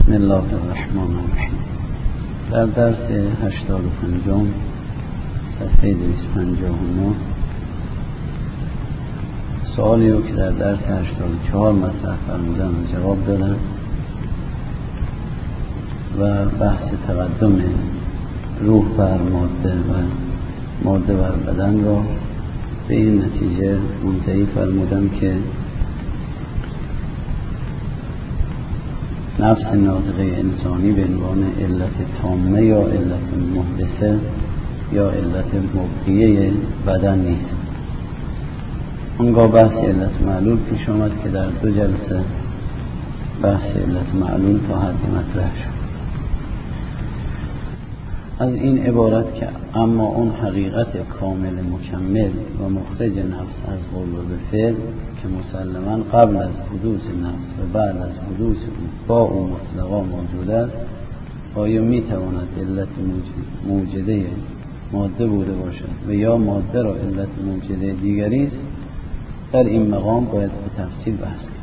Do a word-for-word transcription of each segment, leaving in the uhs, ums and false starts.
بسم الله الرحمن الرحیم. در درس هشتاد و پنجم صفحه دویست و پنجاه و نه سوالی رو که در درس هشتاد و چهار مطرح فرمودم جواب دادم و بحث تقدم روح بر ماده و ماده بر بدن را به این نتیجه منتهی فرمودم که نفس ناطقه انسانی به عنوان علت تامه یا علت محدثه یا علت مبقیه بدن نیست. اونگاه بحث علت معلول پیش آمد که در دو جلسه بحث علت معلول تا حدی مطرح شد. از این عبارت که اما اون حقیقت کامل مکمل و مخرج نفس از قول و به فعل که مسلماً قبل از حدوث نفس و بعد از حدوث با او مطلقا موجود است، آیا می تواند علت موجده ماده بوده باشد و یا ماده را علت موجده دیگری است؟ در این مقام باید به تفصیل بحث کنیم.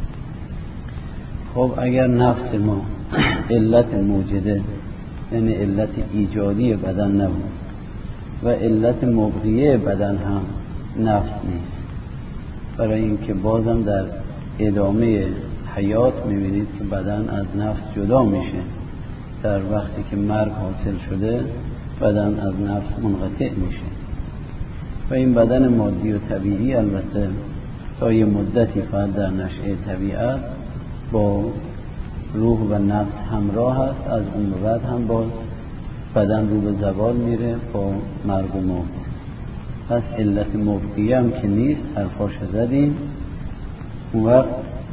خب اگر نفس ما علت موجده یعنی علت ایجادی بدن نبود و علت مبقیه بدن هم نفس نیست، برای اینکه بازم در ادامه حیات میبینید که بدن از نفس جدا میشه. در وقتی که مرگ حاصل شده بدن از نفس منقطع میشه و این بدن مادی و طبیعی البته تا یه مدتی فقط در نشأه طبیعت با روح و نفس همراه است، از اون بعد هم باز بدن رو به زوال میره با مرگ و موت. پس علت مبقیه هم که نیست، حرفاش زدیم. اون وقت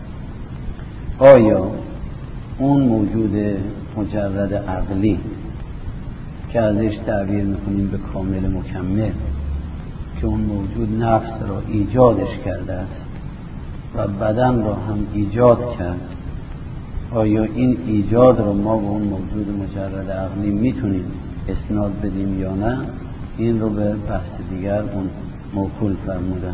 آیا اون موجود مجرد عقلی که ازش تعبیر میکنیم به کامل مکمل که اون موجود نفس را ایجادش کرده است و بدن را هم ایجاد کرد، آیا این ایجاد را ما به اون موجود مجرد عقلی میتونیم اسناد بدیم یا نه؟ این رو به بحث دیگر اون موکول فرمودن.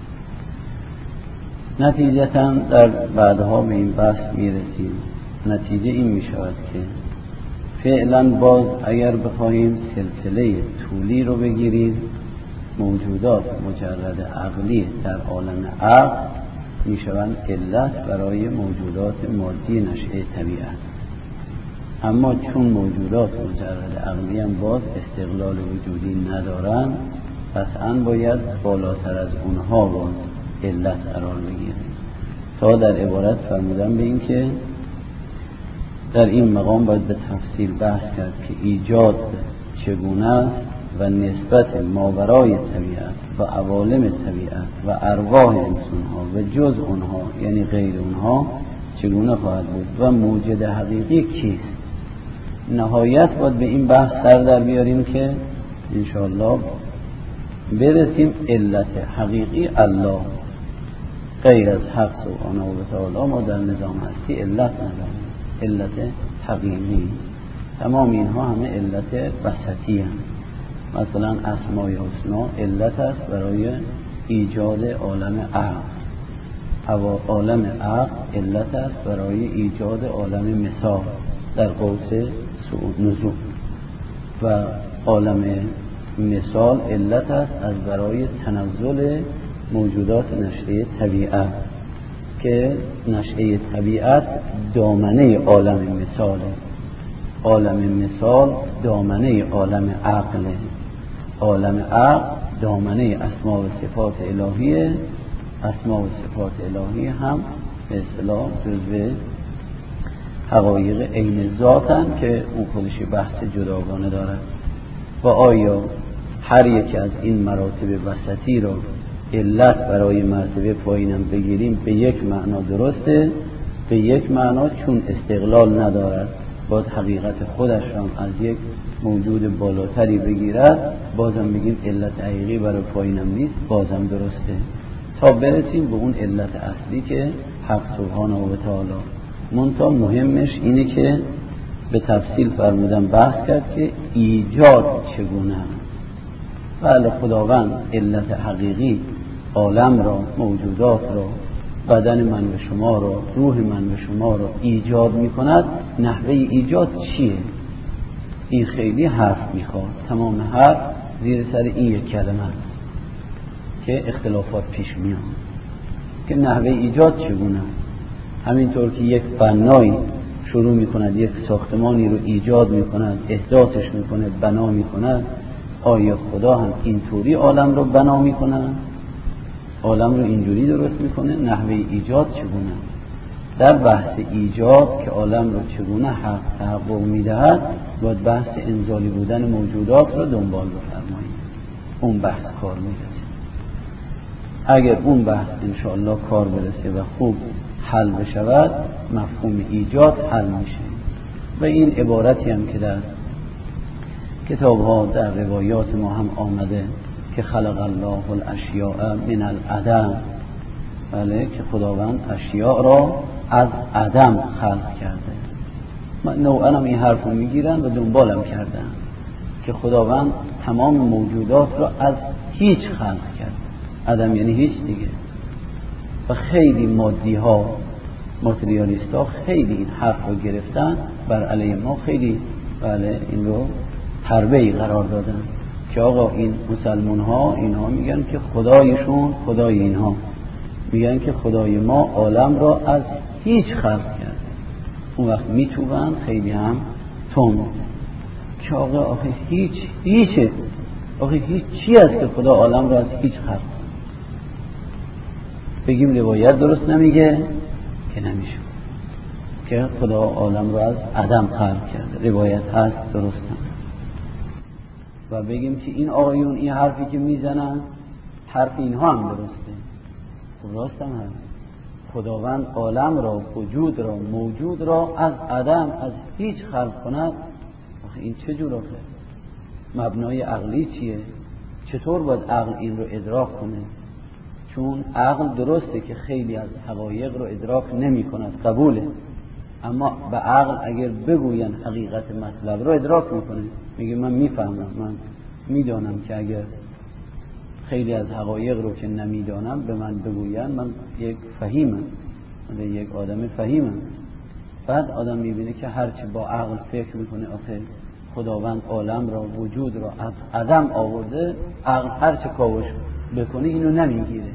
نتیجتاً در بعدها به این بحث میرسیم. نتیجه این میشود که فعلا باز اگر بخواهیم سلسله طولی رو بگیریم، موجودات مجرد عقلی در عالم عقل میشوند علت برای موجودات مادی نشأه طبیعت. اما چون موجودات مجرد عقلی هم باز استقلال وجودی ندارن، قطعاً باید بالاتر از اونها باز علت قرار بگیریم. تا در عبارت فرمودن به این که در این مقام باید به تفصیل بحث کرد که ایجاد چگونه است و نسبت ماورای طبیعت و عوالم طبیعت و ارواح انسانها و جز اونها یعنی غیر اونها چگونه خواهد بود و موجد حقیقی کیست. نهایت باید به این بحث سر در بیاریم که انشاءالله برسیم علت حقیقی الله. غیر از حق سبحانه و تعالی ما در نظام هستی علت نداریم، علت حقیقی. تمام اینها همه علت وسطی هم. مثلا اسمای حسنا علت است برای ایجاد عالم عقل، عالم عقل علت است برای ایجاد عالم مثال در قوس نزول و عالم مثال علت است از برای تنزل موجودات نشأه طبیعت که نشأه طبیعت دامنه عالم مثاله. عالم مثال دامنه عالم عقله، عالم عقل دامنه اسماء و صفات الهیه. اسماء و صفات الهی هم به اصطلاح جزو حقایق عین ذاتن که اون خودش بحث جداگانه دارد. و آیا هر یک از این مراتب وسطی رو علت برای مرتبه پایینم بگیریم به یک معنا درسته، به یک معنا چون استقلال ندارد باز حقیقت خودش هم از یک موجود بالاتری بگیرد، بازم بگیم علت حقیقی برای پایینم نیست، بازم درسته، تا برسیم به اون علت اصلی که حق سبحانه و تعالی. منتها مهمش اینه که به تفصیل فرمودن بحث کرد که ایجاد چگونه. بله خداوند علت حقیقی عالم را، موجودات را بدن من و شما رو، روح من و شما رو ایجاد میکند، نحوه ایجاد چیه؟ این خیلی حرف میخواد. تمام حرف زیر سر این یک کلمه است که اختلافات پیش میاد که نحوه ایجاد چگونه. همینطور که یک بنایی شروع میکند یک ساختمانی رو ایجاد میکند، احداثش میکنه، بنا میکند، آیا خدا هم اینطوری عالم رو بنا میکنه؟ عالم رو اینجوری درست میکنه؟ نحوه ایجاد چگونه؟ در بحث ایجاد که عالم رو چگونه حق تحقق میدهد باید بحث انزالی بودن موجودات رو دنبال بفرمایید. اون بحث کار میرسه. اگر اون بحث انشاءالله کار برسه و خوب حل بشود، مفهوم ایجاد حل میشه. و این عبارتی هم که در کتاب ها در روایات ما هم آمده که خلق الله الاشیاء من العدم، بله، که خداوند اشیاء را از عدم خلق کرده. من نوعا هم این حرف رو میگیرن و دنبالم کردن که خداوند تمام موجودات را از هیچ خلق کرده. عدم یعنی هیچ دیگه. و خیلی مادی ها، ماتریالیست ها خیلی این حرف رو گرفتن بر علیه ما، خیلی بله این رو حربه‌ای قرار دادن که آقا این مسلمان ها اینها میگن که خدایشون خدای اینها، میگن که خدای ما عالم را از هیچ خلق کرده. اون وقت میتوبن خیلی هم تون که آقا آخه هیچ هیچه، آخه هیچ چی است که خدا عالم را از هیچ خلق. بگیم روایت درست نمیگه که نمیشه که خدا عالم را از عدم خلق کرده، روایت هست درست نمیگه. و بگیم که این آقایون این حرفی که میزنن حرف اینها هم درسته، راست هم هست. خداوند عالم را، وجود را، موجود را از عدم از هیچ خلق کند. آخه این چه جور آخه؟ مبنای عقلی چیه؟ چطور باید عقل این رو ادراک کنه؟ چون عقل درسته که خیلی از حقایق رو ادراک نمی کند، قبوله، اما به عقل اگر بگوین حقیقت مطلب رو ادراک میکنه، میگه من میفهمم، من میدانم که اگر خیلی از حقایق رو که نمیدانم به من بگوین من یک فهیمم، من یک آدم فهیمم. بعد آدم میبینه که هرچی با عقل فکر میکنه آخه خداوند عالم را، وجود را از عدم آورده، عقل هرچی کاوش بکنه اینو نمیگیره.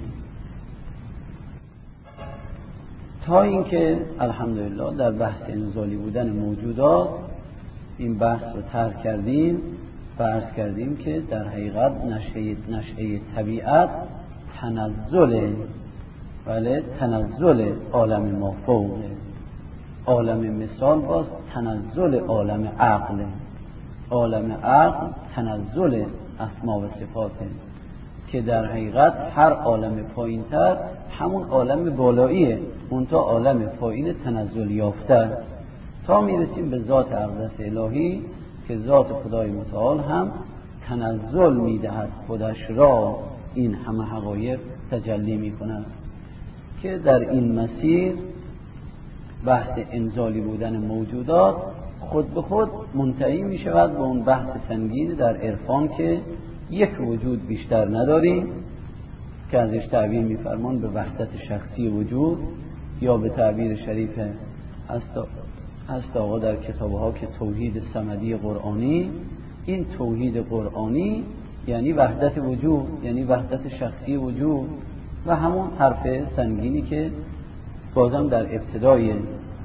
تا اینکه الحمدلله در بحث انزالی بودن موجودات این بحث رو طرح کردیم و عرض کردیم که در حقیقت نشأه نشأه طبیعت تنزل، بله، تنزل عالم مافوقه. عالم مثال باز تنزل عالم عقل، عالم عقل تنزل اسما و صفاته که در حقیقت هر عالم پایین‌تر همون عالم بالاییه، منتها عالم پایین تنزل یافته تا میرسیم به ذات اقدس الهی که ذات خدای متعال هم تنزل میدهد خودش را، این همه حقایق تجلی میکند که در این مسیر بحث انزالی بودن موجودات خود به خود منتهی می شود به اون بحث سنگین در عرفان که یک وجود بیشتر نداریم که ازش تعبیر می‌فرمان به وحدت شخصی وجود، یا به تعبیر شریف هست آقا در کتاب‌ها که توحید صمدی قرآنی. این توحید قرآنی یعنی وحدت وجود، یعنی وحدت شخصی وجود و همون حرف سنگینی که بازم در ابتدای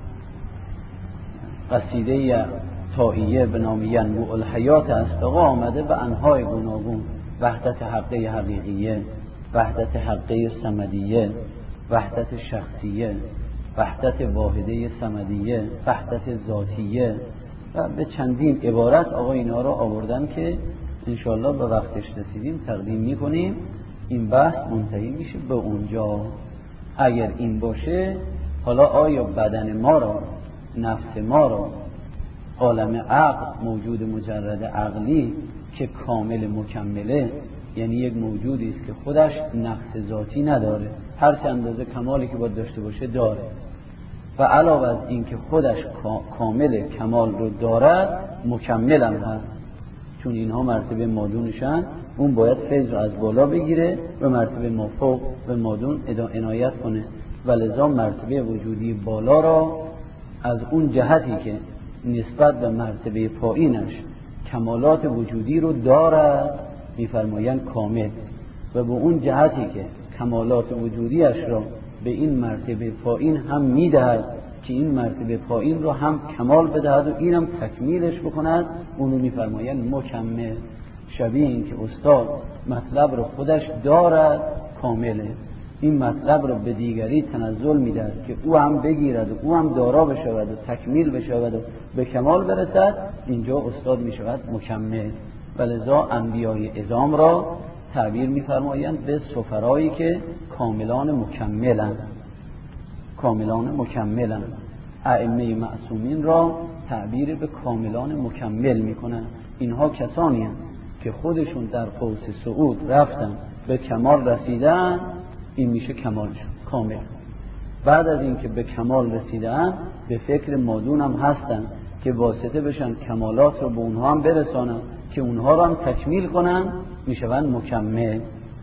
قصیده طائیه به نام ینبوع الحیات است آقا آمده به انواع گوناگون: وحدت حقه حقیقیه، وحدت حقه صمدیه، وحدت شخصیه، وحدت واحده صمدیه، وحدت ذاتیه و به چندین عبارت آقا اینا رو آوردن که انشاءالله به وقتش رسیدیم تقدیم میکنیم. این بحث منتهی میشه به اونجا. اگر این باشه حالا آیا بدن ما را، نفس ما را، عالم عقل، موجود مجرد عقلی که کامل مکمله، یعنی یک موجودی است که خودش نقص ذاتی نداره، هر چند اندازه کمالی که باید داشته باشه داره، و علاوه از این که خودش کامل کمال رو دارد مکمل هم هست، چون اینها مرتبه مادونشن. اون باید فیض رو از بالا بگیره و مرتبه مافوق به مادون عنایت کنه و لذا مرتبه وجودی بالا را از اون جهتی که نسبت به مرتبه پایینش کمالات وجودی رو دارد می‌فرمایند کامل، و به اون جهتی که کمالات وجودیش را به این مرتبه پایین هم میدهد که این مرتبه پایین رو هم کمال بدهد و اینم تکمیلش بکند، اون رو می‌فرمایند مکمل. شبیه این که استاد مطلب رو خودش دارد کامله، این مطلب رو به دیگری تنزل میدهد که او هم بگیرد و او هم دارا بشود و تکمیل بشود و به کمال برسد، اینجا استاد میشود مکمل. ولذا انبیای عظام را تعبیر می‌فرمایند به سفرایی که کاملان مکملند، کاملان مکملند. ائمه معصومین را تعبیر به کاملان مکمل میکنند. اینها کسانی هستند که خودشون در قوس صعود رفتن به کمال رسیدن، این میشه کمالشون کامل. بعد از اینکه به کمال رسیدن به فکر مادون هم هستن که واسطه بشن کمالات رو به اونها هم برسانن که اونها رو هم تکمیل کنن، میشون مکمل.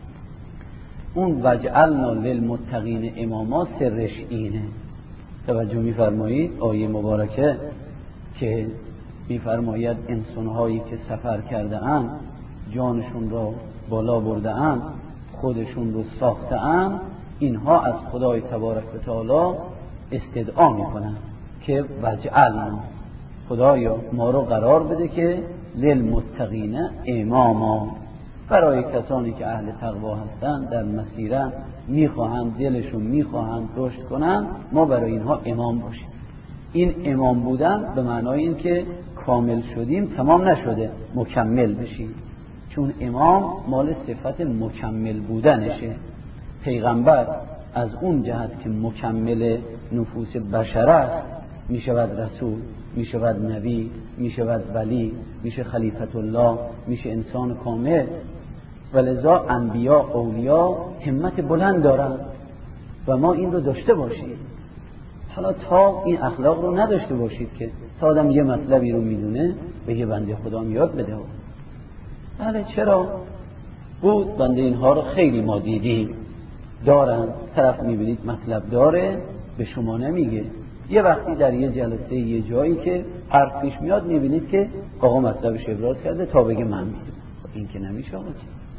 اون وجعلنا للمتقین اماما سرش اینه. توجه میفرمایید آیه مبارکه که میفرماید انسانهایی که سفر کرده اند، جانشون را بالا برده اند، خودشون رو ساخته اند، اینها از خدای تبارک و تعالی استدعا میکنن که وجعلنا، خدایا ما رو قرار بده که للمتقین اماما، برای کسانی که اهل تقوا هستند در مسیرن میخواهند دلشون میخواهند رشد کنند، ما برای اینها امام باشیم. این امام بودن به معنای این که کامل شدیم تمام نشده، مکمل بشیم، چون امام مال صفت مکمل بودنشه. پیغمبر از اون جهت که مکمل نفوس بشر است میشود رسول، میشود نبی، میشود ولی، میشه خلیفت الله، میشه انسان کامل. ولذا انبیا اولیا همت بلند دارند و ما این رو داشته باشیم. حالا تا این اخلاق رو نداشته باشید که تا آدم یه مطلبی رو میدونه بگه بنده خدا یاد بده. بله چرا؟ بود بنده اینها رو خیلی ما دیدیم دارن، طرف میبینید مطلب داره به شما نمیگه، یه وقتی در یه جلسه یه جایی که حرف پیش میاد میبینید که آقا مطلبش ابراز کرده تا بگه من میدونم. این که نمیشه آقا.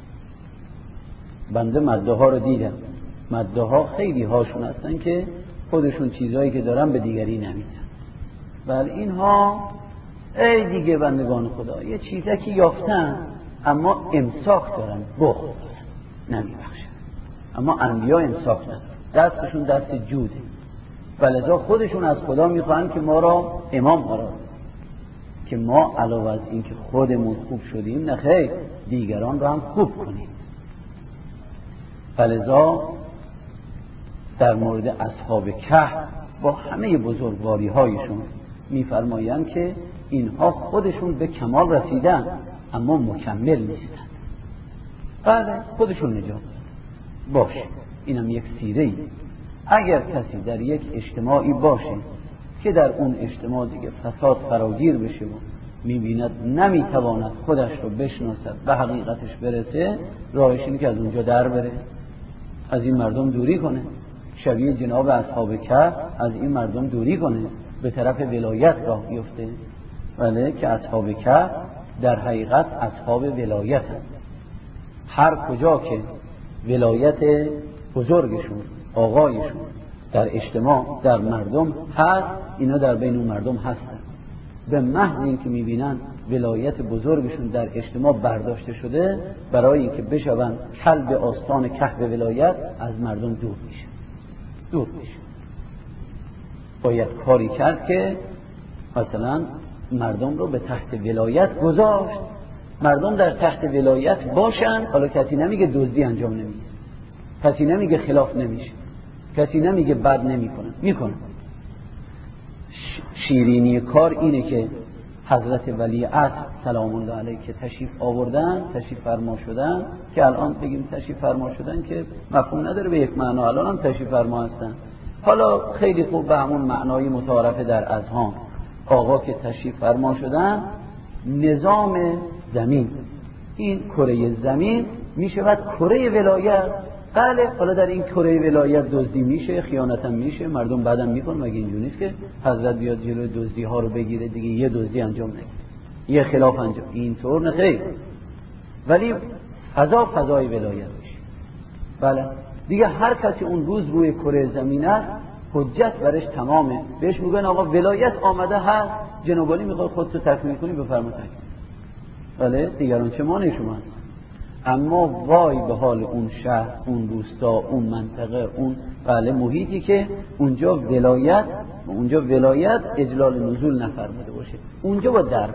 بنده مده ها رو دیدم، مده ها خیلی هاشون هستن که خودشون چیزایی که دارن به دیگری نمیدن. بله اینها ای دیگه بندگان خدا یه چیزکی یافتن اما امساک دارن، بخل دارن، نمیبخشن. اما انبیا امساک ندارن، دستشون دست جوده. ولذا خودشون از خدا میخوان که ما را امام قرار که ما علاوه از این که خودمون خوب شدیم نخیر دیگران را هم خوب کنیم. ولذا در مورد اصحاب کهف با همه بزرگواری هایشون میفرمایند که اینها خودشون به کمال رسیدن اما مکمل نیستن. بله خودشون نجات باشه، اینم یک سیره‌ای. اگر کسی در یک اجتماعی باشه که در اون اجتماع دیگه فساد فراگیر بشه و میبیند نمیتواند خودش رو بشناسد به حقیقتش برسه، راهش اینه که از اونجا در بره، از این مردم دوری کنه، شبیه جناب اصحاب کهف از این مردم دوری کنه، به طرف ولایت راه بیفته. ولی که اصحاب کهف در حقیقت اصحاب ولایت هست. هر کجا که ولایت بزرگشون آقایشون در اجتماع در مردم هست، اینا در بین اون مردم هستن. به محض این که میبینن ولایت بزرگشون در اجتماع برداشته شده، برای اینکه بشون کلب آستان کهف ولایت از مردم دور میشه دور میشه باید کاری کرد که مثلا مردم رو به تحت ولایت گذاشت، مردم در تحت ولایت باشن. حالا کسی نمیگه دزدی انجام نمیده، کسی نمیگه خلاف نمیشه، کسی نمیگه بد نمیکنه، میکنه. شیرینی کار اینه که حضرت ولی عصر سلام الله علیه که تشریف آوردن، تشریف فرما شدن، که الان بگیم تشریف فرما شدن که مفهوم نداره به یک معنا، الان هم تشریف فرما هستن. حالا خیلی خوب به همون معنای متعارف در اذهان آقا که تشریف فرما شدن، نظام زمین، این کره زمین میشود کره ولایت بله حالا در این کره ولایت دزدی میشه، خیانت هم میشه، مردم بعدم میکنن، مگه اینجوری نیست که حضرت بیاد جلوی دزدی ها رو بگیره دیگه یه دزدی انجام نگیره، یه خلاف انجام، اینطور نه خیر. ولی فضا فضای ولایت میشه. بله دیگه هر کسی اون روز روی کره زمین است حجت برش تمامه، بهش میگن آقا ولایت آمده هست، جناب عالی میخواد خودتو تکمیل کنی بفرمایید. بله دیگران چه مانع شما؟ اما وای به حال اون شهر، اون روستا، اون منطقه، اون بله محیطی که اونجا ولایت اونجا ولایت اجلال نزول نفرموده باشه، اونجا با در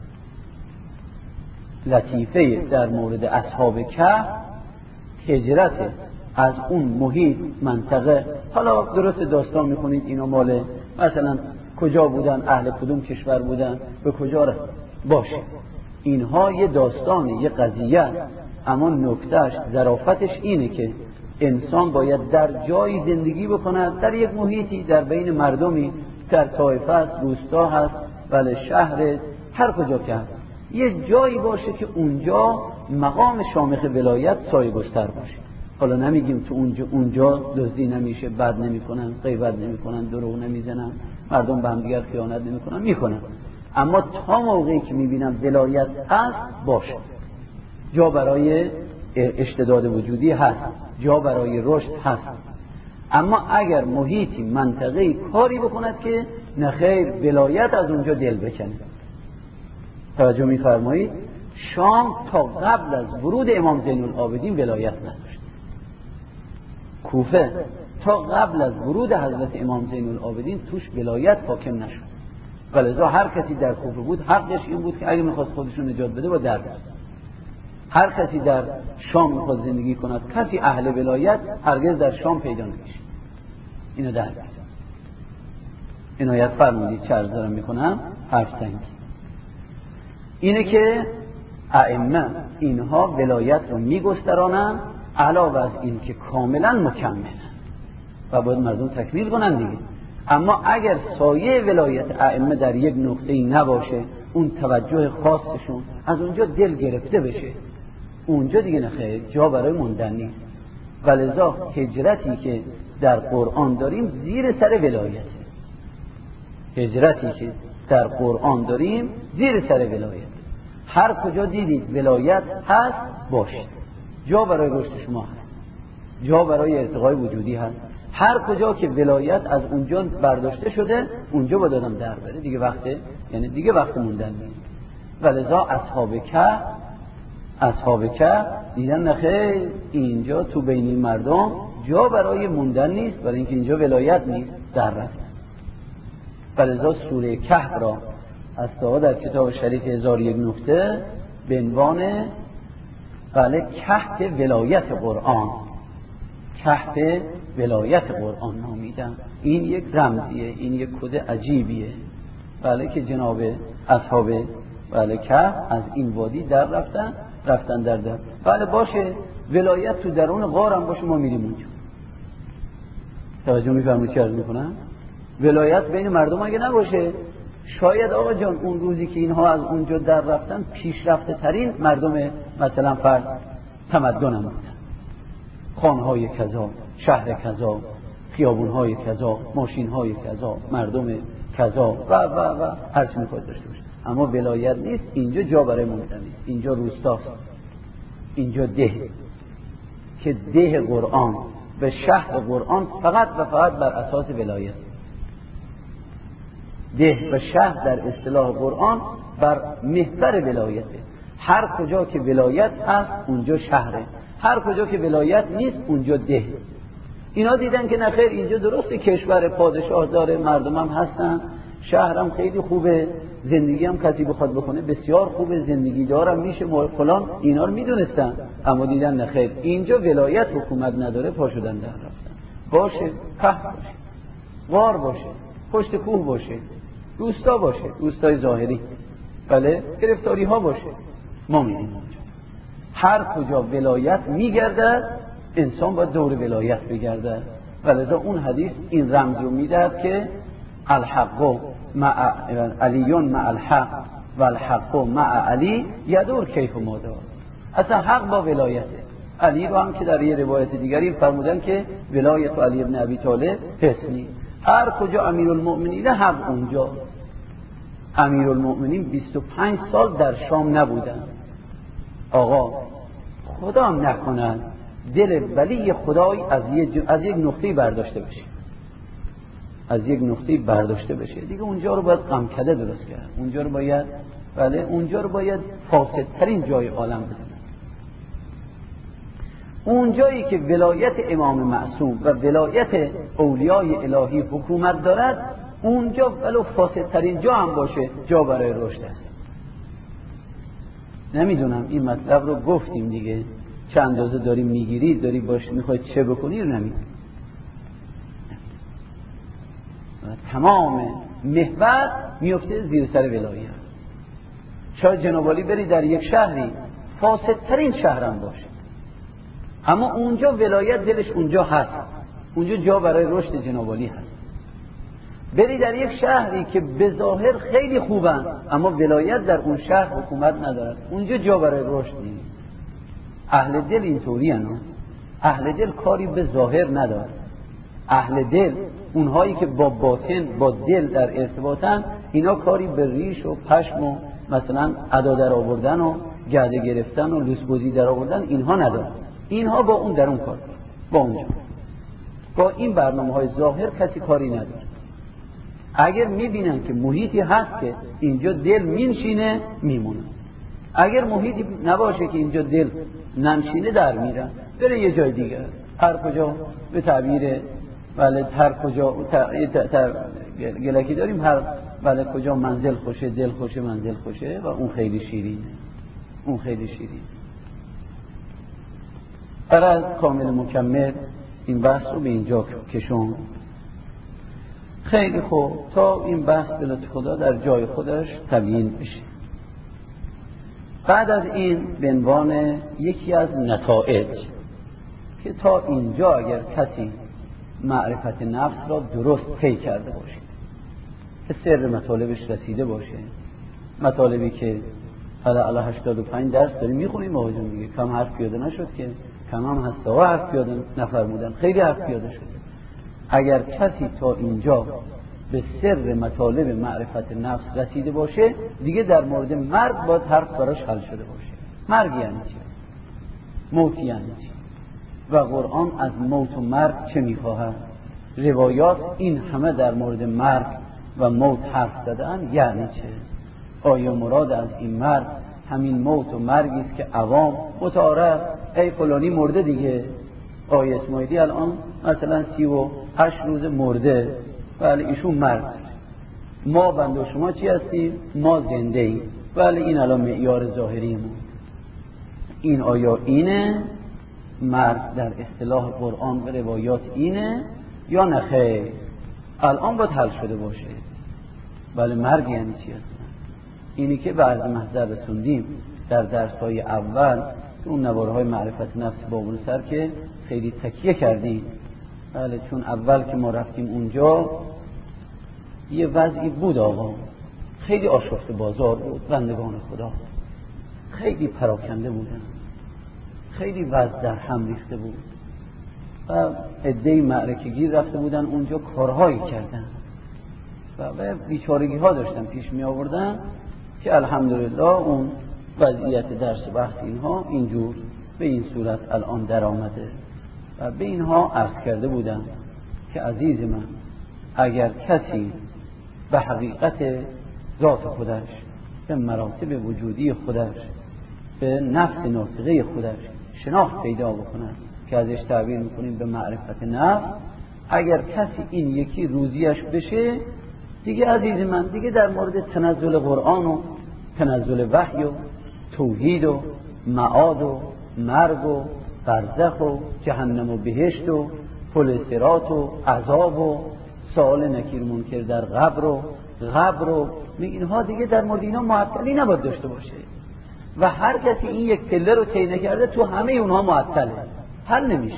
لطیفه در مورد اصحاب کهف هجرت از اون محیط منطقه. حالا درست داستان میخونید اینا مال مثلا کجا بودن، اهل کدوم کشور بودن، به کجا رفت باشه، اینها یه داستانه، یه قضیه، اما نکتهش ظرافتش اینه که انسان باید در جایی زندگی بکند، در یک محیطی، در بین مردمی، در طایفه است، روستا هست، ولی شهر، هر کجا که هست یه جایی باشه که اونجا مقام شامخ ولایت سایه گستر باشه. حالا نمیگیم تو اونجا اونجا دزدی نمیشه، بد نمیکنن، غیبت نمیکنن، دروغ نمیزنن، مردم به هم دیگر خیانت نمیکنن، میکنن، اما تا موقعی که میبینم ولایت هست باشه، جا برای اشتداد وجودی هست، جا برای رشد هست. اما اگر محیطی منطقه‌ای کاری بکند که نخیر ولایت از اونجا دل بکنه. توجه میفرمایید شام تا قبل از ورود امام زین العابدین ولایت نداشت، کوفه تا قبل از ورود حضرت امام زین العابدین توش ولایت حاکم نشد، ولذا هر کسی در کوفه بود حقش این بود که اگه میخواست خودشون نجات بده با در بزنه. هر کسی در شام میخواست زندگی کند، کسی اهل ولایت هرگز در شام پیدا نمیشه. اینو در بزن عنایت فرمودید چه عرض دارم میکنم. حرف تنگی اینه که ائمه اینها ولایت رو میگسترانن، علاوه از این که کاملا مکملن و باید مردم تکمیل کنن دیگه. اما اگر سایه ولایت ائمه در یک نقطه‌ای نباشه، اون توجه خاصشون از اونجا دل گرفته بشه، اونجا دیگه نخیر جا برای موندن نیست. ولذا هجرتی که در قرآن داریم زیر سر ولایت، هجرتی که در قرآن داریم زیر سر ولایت. هر کجا دیدید ولایت هست باشه، جا برای رشد شما هست، جا برای ارتقای وجودی هست. هر کجا که ولایت از اونجا برداشته شده اونجا با دادم در بره دیگه، وقته یعنی دیگه وقت موندن نیست. ولذا اصحاب کهف اصحاب کهف دیدن نخیر اینجا تو بین مردم جا برای موندن نیست، برای اینکه اینجا ولایت نیست، در رفت. ولذا سوره کهف را از تا در کتاب شریف هزار یک نکته به عنوان بله کهف ولایت قرآن، کهف ولایت قرآن نامیدن. این یک رمزیه، این یک کد عجیبیه، بله که جناب اصحاب بله کهف از این وادی در رفتن رفتن در در بله باشه ولایت تو درون غارم باشه، ما میریم اونجا. توجه میفرمایید چه عرض میکنم؟ ولایت بین مردم اگه نباشه، شاید آقا جان اون روزی که اینها از اونجا در رفتن پیشرفته ترین مردم مثلا فرض تمدن هم بودن، خانهای کذا، شهر کذا، خیابونهای کذا، ماشینهای کذا، مردم کذا و و و هر چی میخواد داشته باشه. اما ولایت نیست، اینجا جا برای موندن نیست، اینجا روستاست، اینجا ده که ده قرآن به شهر قرآن فقط و فقط بر اساس ولایت. ده و شهر در اصطلاح قرآن بر محور ولایته. هر کجا که ولایت هست اونجا شهره، هر کجا که ولایت نیست اونجا ده. اینا دیدن که نخیر اینجا درسته کشور پادشاه داره، مردم هم هستن، شهرم خیلی خوبه، زندگی هم کسی بخواد بکنه بسیار خوبه، زندگی دارم میشه فلان، اینا رو میدونستن. اما دیدن نخیر اینجا ولایت حکومت نداره، پا شدن در رفتن. باشه کهف باشه، غار باشه، پشت کوه باشه، روستا باشه، روستای ظاهری، بله گرفتاری ها باشه، ما میریم اونجا. هر کجا ولایت میگرده انسان باید دور ولایت بگرده. ولذا اون حدیث این رمز رو میدهد که الحق مع علیون مع الحق و الحق مع علی یدور کیف مادار. اصلا حق با ولایته، علی رو هم که در یه روایت دیگری فرمودن که ولایت علی ابن ابی طالب حسنی، هر کجا امیرالمؤمنین هم اونجا. امیرالمؤمنین بیست و پنج سال در شام نبودن. آقا خدا هم نکنن دل ولی خدای از یک از یک نقطه برداشته بشه، از یک نقطه برداشته بشه دیگه اونجا رو باید غمکده درست کرد، اونجا رو باید بله اونجا رو باید فاسدترین جای عالم بدونن. اون جایی که ولایت امام معصوم و ولایت اولیای الهی حکومت دارد، اونجا ولو فاسدترین جا هم باشه جا برای رشد است. نمیدونم این مطلب رو گفتیم دیگه، چند اندازه داریم میگیرید، داری باش میخواید چه بکنی رو نمیدونم. تمام محور میفته زیر سر ولایت. شاید جناب عالی بری در یک شهری فاسدترین شهرم باشه، اما اونجا ولایت دلش اونجا هست، اونجا جا برای رشد جناب عالی هست. بری در یک شهری که به ظاهر خیلی خوبن اما ولایت در اون شهر حکومت ندارد، اونجا جا برای رشد نیست. اهل دل اینطوری هستند. اهل دل کاری به ظاهر ندارد. اهل دل اونهایی که با باطن با دل در ارتباطن، اینا کاری به ریش و پشم و مثلا ادا در آوردن و گرده گرفتن و لوسگوزی در آوردن اینها ندارن. اینها با اون درون کار دارن، با اونجا با این برنامه های ظاهر کسی کاری نداره. اگر میبینن که محیطی هست که اینجا دل مینشینه میمونن، اگر محیطی نباشه که اینجا دل ننشینه در میرن، بره یه جای دیگه. هر کجا به تعبیر بله هر کجا گلکی داریم، هر بله کجا منزل خوشه دل خوشه منزل خوشه، و اون خیلی شیرینه، اون خیلی شیرین. برای کامل مکمل این بحث رو به اینجا کشون. خیلی خوب، تا این بحث به لطف خدا در جای خودش تبیین بشه. بعد از این به عنوان یکی از نتایج که تا اینجا اگر کسی معرفت نفس را درست طی کرده باشه، به سر مطالبش رسیده باشه، مطالبی که حالا علی هشتاد و پنج درس داریم میخونیم آقایون میگه کم حرف پیاده نشد که، کم هم هست و حرف پیاده نفرمودن، خیلی حرف پیاده شد. اگر کسی تا اینجا به سر مطالب معرفت نفس رسیده باشه، دیگه در مورد مرگ باید حرف براش حل شده باشه. مرگ یعنی چی؟ موت یعنی چی؟ و قرآن از موت و مرگ چه میخواهد؟ روایات این همه در مورد مرگ و موت حرف زدن، یعنی چه؟ آیا مراد از این مرگ همین موت و مرگی است که عوام متعارف ای فلانی مرده دیگه، آقای اسماعیلی الان مثلا سی و هشت روز مرده، ولی ایشون مرد، ما بنده و شما چی هستیم؟ ما زنده ایم، ولی این الان معیار ظاهریمون. این آیا اینه؟ مرد در اصطلاح قرآن و روایات اینه یا نه خیر؟ الان باید حل شده باشه. ولی مرگ یعنی چی هست؟ اینی که بعض محضر رسوندیم در درس‌های اول که اون نوارهای معرفت نفس بابون سر که خیلی تکیه کردیم. بله چون اول که ما رفتیم اونجا یه وضعی بود آقا، خیلی آشفته بازار بود، بندگان خدا خیلی پراکنده بودن، خیلی وضع در هم ریخته بود و عده‌ای معرکه گیر رفته بودن اونجا، کارهایی کردن و بیچارگی ها داشتن پیش می آوردن که الحمدلله اون وضعیت درس وقت اینها اینجور به این صورت الان در آمده. و به اینها عرض کرده بودم که عزیز من، اگر کسی به حقیقت ذات خودش، به مراتب وجودی خودش، به نفس ناطقه خودش شناخت پیدا بکنه که ازش تعبیر میکنیم به معرفت نفس، اگر کسی این یکی روزیش بشه دیگه عزیز من، دیگه در مورد تنزل قرآن و تنزل وحی و توحید و معاد و مرگ و برزخ و جهنم و بهشت و پل صراط و عذاب و سؤال نکیر منکر در قبر و قبر و اینها دیگه در مورد اینا معطلی نباید داشته باشه. و هر کسی این یک پله رو طی نکرده تو همه اونها معطله، حل نمیشه.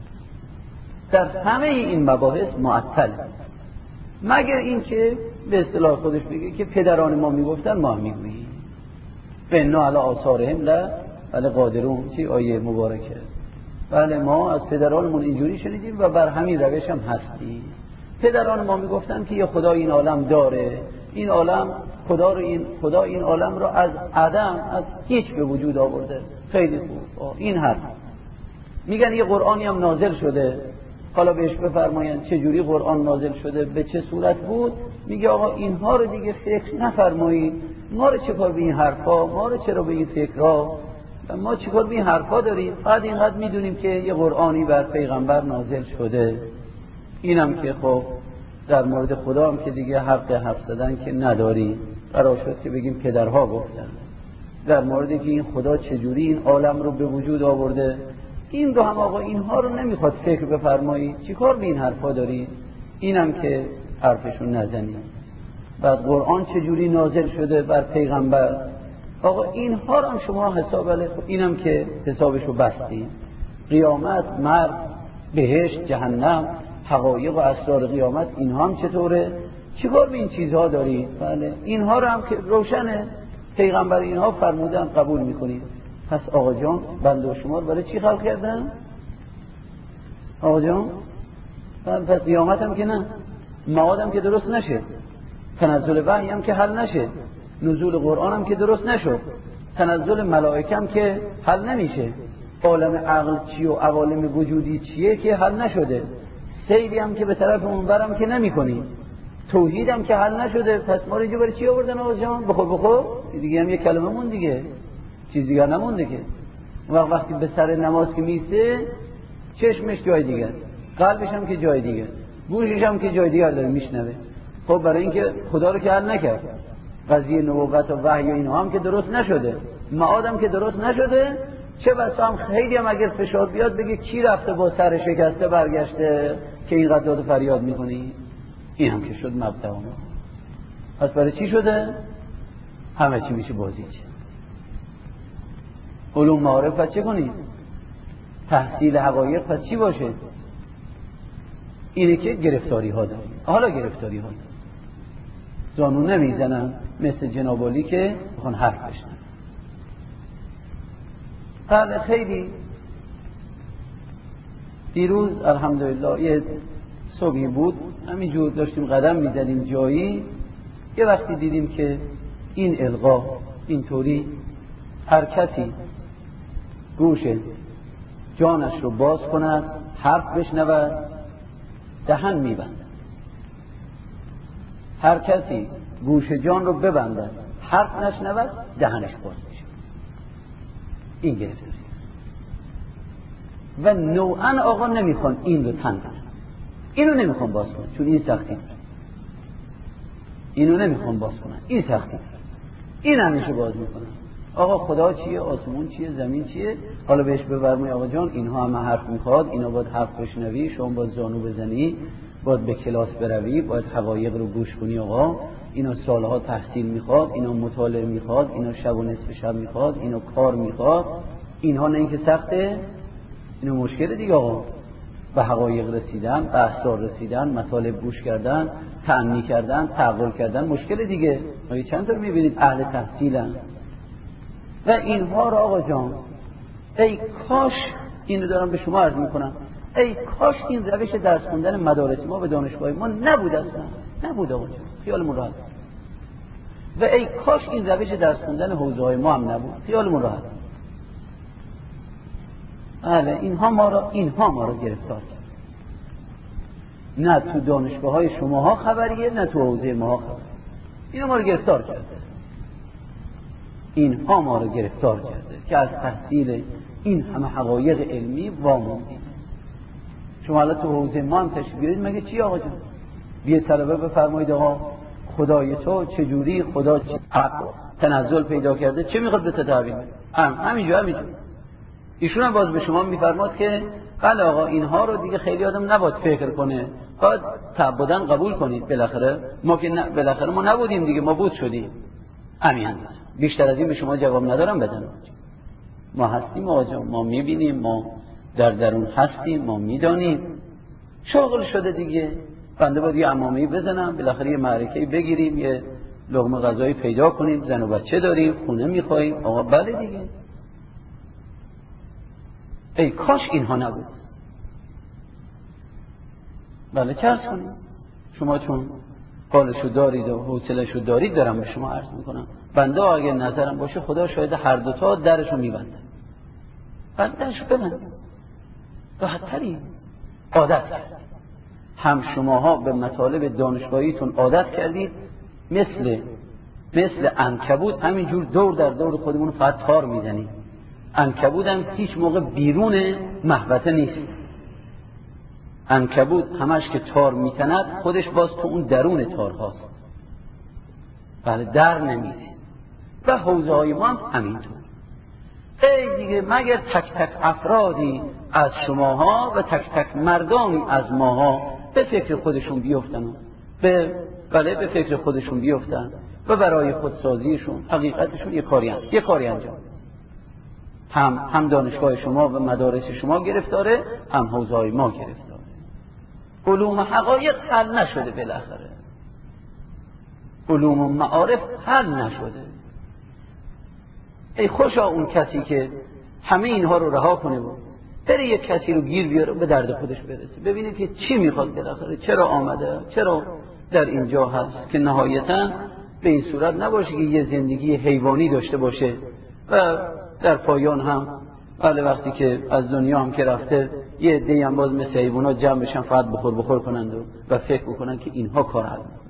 در همه این مباحث معطله، مگر این که به اصطلاح خودش بگه که پدران ما میگفتن ما هم میگوییم، فإنا علی آثارهم لقادرون، چی آیه مبارکه بله ما از پدرانمون اینجوری شنیدیم و بر همین روش هم هستیم. پدران ما میگفتن که یه خدا این عالم داره، این عالم خدا رو این خدا این عالم رو از عدم از هیچ به وجود آورده. خیلی خوب. این هست. میگن یه قرآنی هم نازل شده، حالا بهش بفرمایند چه جوری قرآن نازل شده، به چه صورت بود. میگه آقا اینها رو دیگه فکر نفرمایید، ما رو چیکار به این حرفا، ما رو چرا به این فکرها، ما چیکار به این حرفا داریم؟ فقط اینقدر میدونیم که یه قرآنی بر پیغمبر نازل شده. اینم که خب در مورد خدا هم که دیگه حق حرف زدن که نداریم، قرار شد که بگیم پدرها گفتن. در مورد که این خدا چجوری این عالم رو به وجود آورده، این رو هم آقا اینها رو نمیخواد فکر بفرمایید، چیکار به این حرفا دارید؟ اینم که حرفشون نزنید. بعد قرآن چجوری نازل شده بر پیغمبر، آقا اینها رو هم شما حساب علیه، اینم که حسابشو بستید. قیامت، مرگ، بهشت، جهنم، حقایق و اسرار قیامت، اینها هم چطوره؟ چیکار به این چیزها دارید؟ بله اینها رو هم که روشنه، پیغمبر اینها فرمودن قبول میکنید. پس آقا جان بنده و شما رو برای چی خلق کردن؟ آقا جان پس قیامت هم که نه، معاد هم که درست نشه، تنزل وحی هم که حل نشه، نزول قرآن هم که درست نشد، تنزل ملائکه هم که حل نمیشه، عالم عقل چی و عوالم وجودی چیه که حل نشده، سیری هم که به طرف اونورم که نمی کنی، توحید هم که حل نشده. پس ما رو اینجا برای چی آوردن آقا جان؟ بخور بخور دیگه، هم یه کلمه مون دیگه، چیز دیگه نمونده که. وقت وقتی به سر نماز که میسته چشمش جای دیگه، قلبش هم که جای دیگه، گوشش هم که جای دیگر داره میشنوه. خب برای اینکه خدا رو که حل نکرد، قضیه نبوت و وحی و اینها هم که درست نشده، معاد هم که درست نشده. چه بسا هم خیلی هم اگر فشار بیاد بگه کی رفته با سر شکسته برگشته که اینقدر داد و فریاد میکنی؟ این هم که شد مبدأ ما. پس برای چی شده؟ همه چی میشه بازیچه. علوم معارف پس چه کنید؟ تحصیل حقایق پس چی باشه؟ اینه که گرفتاری ها داریم. حالا گرفتاری ها داریم، زانو نمیزنن مثل جنابالی که بخوان حرف بشنن. بله خیلی دیروز الحمدلله یه صبحی بود، همینجور داشتیم قدم میزدیم جایی، یه وقتی دیدیم که این القا اینطوری هر کسی گوش جانش رو باز کند حرف بشنود دهن میبند، هر کسی گوش جان رو ببندد حرف نشنود دهنش باز میشه. این گرفتاری و نوعا آقا نمیخوان این رو تن کنن، اینو نمیخوان باز کنن چون این سختی، اینو نمیخوان باز کنن این سختی، این همیشه باز میکنن. آقا خدا چیه، آسمون چیه، زمین چیه، حالا بهش بفرمای آقا جان اینها همه حرف میخواد، اینا باید حرف بشنوی، شما باید زانو بزنی، باید به کلاس بروی، باید حقایق رو گوش کنی. آقا اینا سالها تحصیل میخواد، اینا مطالعه میخواد، اینا شب و نصف شب میخواد، اینا کار میخواد، اینها نه اینکه سخته، اینا مشکل دیگه. آقا به حقایق رسیدن، به اسرار رسیدن، مطالب گوش کردن، تأمین کردن، تعقل کردن مشکل دیگه. ما چند تا میبینید اهل تحصیلن و اینها را آقا جان ای کاش، اینو دارم به شما عرض میکنم، ای کاش این روش درس خوندن مدارس ما به دانشگاه ما نبود، اصلا نبود آقا جان، خیالمون راحت. و ای کاش این روش درس خوندن حوزه های ما هم نبود، خیالمون راحت. بله اینها ما را اینها ما را گرفتار کرد، نه تو دانشگاه های شماها خبریه، نه تو حوزه ما خبریه، اینا ما را گرفتار کرده، اینها ما را گرفتار کرده که از تحصیل این همه حقایق علمی واموندیم. شما حالا تو حوزه ما هم تشریف بیارید، مگه چی آقا جان؟ بیه طلبه بفرمایید آقا خدای تو چجوری، خدا چه تنزل پیدا کرده، چه میخواد به تداوی؟ هم همینجا همینجا ایشون هم باز به شما میفرماد که بله آقا اینها رو دیگه خیلی آدم نباید فکر کنه، باید تعبداً قبول کنید. بالاخره ما که نه، بالاخره ما نبودیم دیگه، ما بود شدیم. همین بیشتر از این به شما جواب ندارم بدن. ما هستیم آقا، ما میبینیم، ما در درون هستیم، ما میدانیم، شغل شده دیگه. بنده باید یه عمامه‌ای بزنم، بالاخره یه معرکه‌ای بگیریم، یه لقمه غذایی پیدا کنیم، زن و بچه داریم، خونه میخوایم. آقا بله دیگه، ای کاش اینها نبود. بله چرس کنید شما چون قالشو دارید و حوصله‌شو دارید دارم به شما عرض میکنم. بنده اگه نظرم باشه خدا شاید هر دوتا درشو میبنده. بنده درشو ببند راحت‌تری. عادت کرد. هم شماها به مطالب دانشگاهیتون عادت کردید، مثل مثل عنکبوت همینجور دور در دور خودمون فقط تار میزنید. عنکبوت هم هیچ موقع بیرون محوطه نیست. عنکبوت همش که تار میتند خودش باز تو اون درون تار هاست، بله در نمیده. و حوزه های ما هم همینطور. ای دیگه مگر تک تک افرادی از شماها و تک تک مردانی از ماها به فکر خودشون بیفتن، به بله به فکر خودشون بیفتن و برای خودسازیشون حقیقتشون یه کاری هم. یه کاری انجام هم هم دانشگاه شما و مدارس شما گرفتاره، هم حوزه های ما گرفتاره. علوم حقایق حل نشده، بالاخره علوم و معارف حل نشده. ای خوشا اون کسی که همه اینها رو رها کنه و بره یک کسی رو گیر بیاره به درد خودش برسه. ببینید که چی میخواد بالاخره، چرا آمده، چرا در اینجا هست، که نهایتاً به این صورت نباشه که یه زندگی حیوانی داشته باشه و در پایان هم ولی وقتی که از دنیا هم که رفته یه عده‌ای هم باز مثل حیونا جمع بشن فقط بخور بخور کنند و, و فکر بکنن که اینها کار حل میکنن.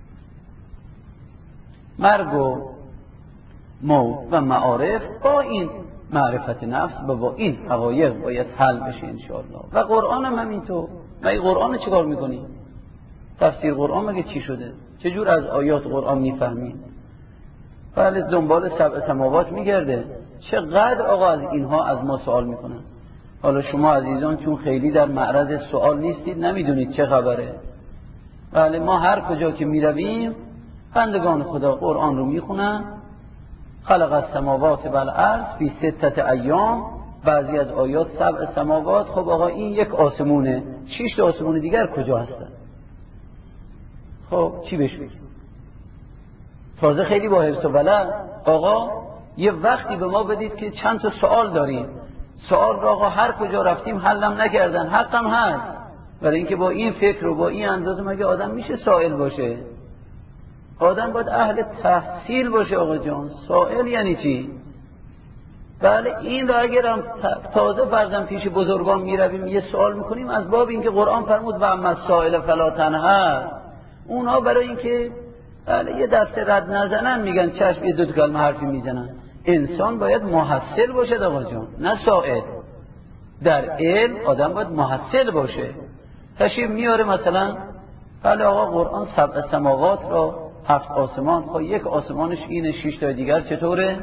مرگ و موت و معارف با این معرفت نفس و با این حقایق باید حل بشه انشاءالله. و قرآن هم همینطور. مگه قرآن چیکار میکنی؟ تفسیر قرآن مگه چی شده؟ چجور از آیات قرآن میفهمید؟ بله دنبال سبع سماوات میگرده. چقدر آقا از اینها از ما سوال میکنن. حالا شما عزیزان چون خیلی در معرض سوال نیستید نمیدونید چه خبره. بله ما هر کجا که میرویم بندگان خدا قرآن رو میخونن. خلق السماوات و الارض فی ستة ایام، بعضی از آیات سبع سماوات. خب آقا این یک آسمونه، شش تا آسمون دیگر کجا هستن؟ خب چی بهش بگیم؟ تازه خیلی با حفظ و بلد آقا یه وقتی به ما بدید که چند تا سوال داریم، سوال را آقا هر کجا رفتیم حلم نکردن، حقم هست. برای اینکه با این فکر و با این اندازه مگه آدم میشه سائل باشه؟ آدم باید اهل تحصیل باشه آقا جان. سائل یعنی چی؟ بله این را اگرم تازه فرضاً پیش بزرگان میرویم یه سوال میکنیم از باب اینکه قرآن فرمود و اما السائل فلا تنهر. اونها برای اینکه بله یه دسته رد نزنن میگن چشم یه دو تا کلمه حرفی میزنن. انسان باید محصل باشه آقا جان، نه سائل. در علم آدم باید محصل باشه. تشریف میاره مثلا بله آقا قرآن سبع سماوات را هفت آسمان، خب یک آسمانش اینه، شش تا دیگر چطوره؟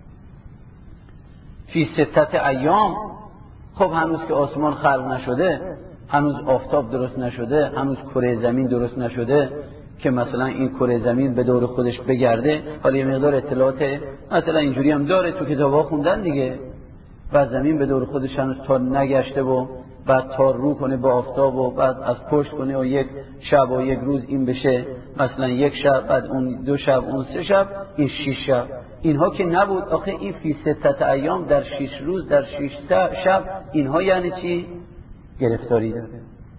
فی ستة ایام. خب هنوز که آسمان خلق نشده، هنوز آفتاب درست نشده، هنوز کره زمین درست نشده که مثلا این کره زمین به دور خودش بگرده. حالا یه مقدار اطلاعات مثلا اینجوری هم داره تو کتابا خوندن دیگه. بعد زمین به دور خودش هنوز تا نگشته و بعد تا رو کنه با آفتاب و بعد از پشت کنه و یک شب و یک روز این بشه مثلا یک شب، بعد اون دو شب، اون سه شب، این شش شب. اینها که نبود. آخه این فی ستة ایام در شش روز، در شش شب، اینها یعنی چی؟ گرفتاری داره.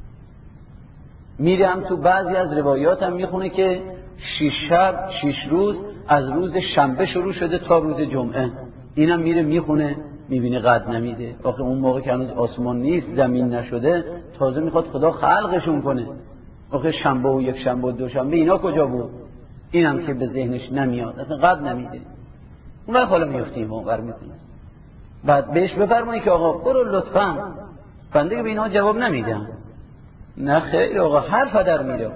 میرم تو بعضی از روایات هم میخونه که شش شب شش روز از روز شنبه شروع شده تا روز جمعه. اینم میره میخونه میبینه قد نمیده. آخه اون موقع که هنوز آسمان نیست، زمین نشده، تازه میخواد خدا خلقشون کنه. آخه شنبه و یک شنبه و دو شنبه اینا کجا بود؟ اینم که به ذهنش نمیاد، اصلا قد نمیده. اون وقت حالا میفتیم و بر میکنه. بعد بهش بفرمایی که آقا برو لطفاً. بنده که به اینها جواب نمیدم. نه خیر آقا حرف در میره.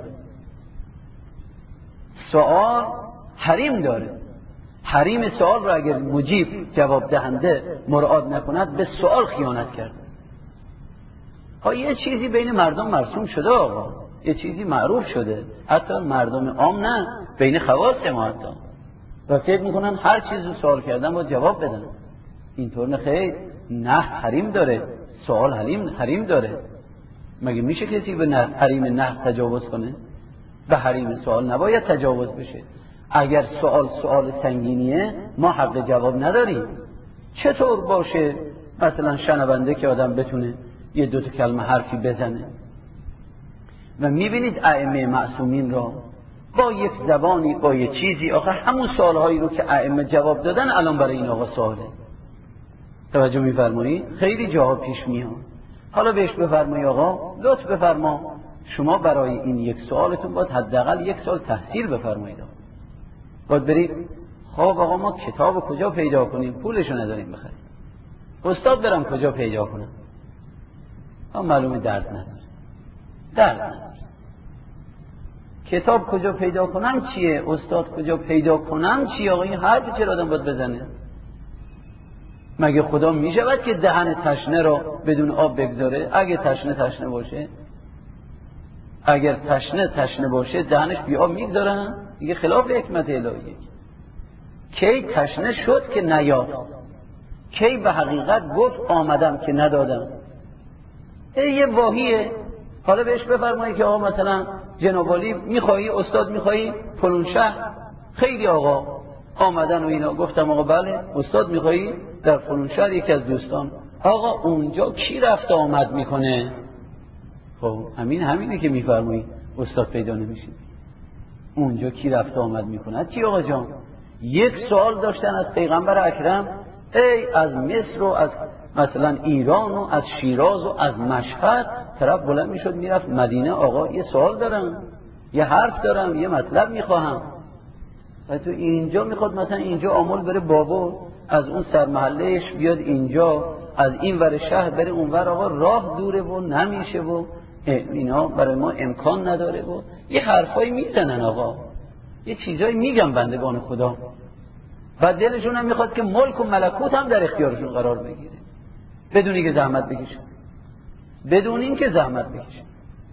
سوال حریم داره. حریم سوال را اگر مجیب جواب دهنده مراعات نکند به سوال خیانت کرد. ها یه چیزی بین مردم مرسوم شده آقا، یه چیزی معروف شده، حتی مردم عام نه، بین خواص ما حتی، و فکر میکنن هر چیزی سوال کردن با جواب بدن. اینطور نه خیر. نه حریم داره، سوال حریم حریم داره. مگه میشه کسی به نه حریم نه تجاوز کنه؟ به حریم سوال نباید تجاوز بشه. اگر سوال سوال سنگینیه ما حق جواب نداریم. چطور باشه مثلا شنونده که آدم بتونه یه دو تا کلمه حرفی بزنه. و میبینید ائمه معصومین را با یک زبانی، با یک چیزی، آخه همون سوالهایی رو که ائمه جواب دادن الان برای این آقا سواله. توجه میفرمایید؟ خیلی جاها پیش میاد. حالا بهش بفرمایید آقا لطف بفرما شما برای این یک سوالتون باید حداقل یک سال تحصیل بفرمایید. باید برید خب آقا ما کتاب کجا پیدا کنیم؟ پولشو نداریم بخریم. استاد برم کجا پیدا کنم؟ اما معلومه درد نداره. درد نداره. کتاب کجا پیدا کنم چیه؟ استاد کجا پیدا کنم چیه؟ آقا این حرف چرا آدم باید بزنه؟ مگه خدا میشود که دهن تشنه رو بدون آب بگذاره؟ اگه تشنه تشنه باشه، اگر تشنه تشنه باشه دهنش بی آب میگذاره؟ دیگه خلاف حکمت الهیه. کی تشنه شد که نیاد؟ کی به حقیقت گفت آمدم که ندادم؟ این یه واهیه. حالا بهش بفرمایی که آقا مثلا جناب عالی میخوایی، استاد میخوایی فلان شهر، خیلی آقا آمدن و اینا. گفتم آقا بله. استاد میخوایی در فلان شهر؟ یکی از دوستان آقا اونجا کی رفت آمد میکنه؟ خب همین همینه که میفرمایی استاد پیدا نمیشه. اونجا کی رفت آمد میکنه؟ چی آقا جان؟ یک سوال داشتن از پیغمبر اکرم، ای از مصر و از مثلا ایران و از شیراز و از مشهد، طرف بلند میشد میرفت مدینه. آقا یه سوال دارم، یه حرف دارم، یه مطلب میخواهم. و تو اینجا میخواد مثلا اینجا آمل بره بابا، از اون سرمحلهش بیاد اینجا، از این ور شهر بره اون ور. آقا راه دوره و نمیشه و اینا برای ما امکان نداره و یه حرفایی میزنن. آقا یه چیزایی میگن بندگان خدا و دلشون هم میخواد که ملک و ملکوت هم در اختیارشون قرار بگیره بدون اینکه زحمت بکشن، بدون اینکه زحمت بکشن.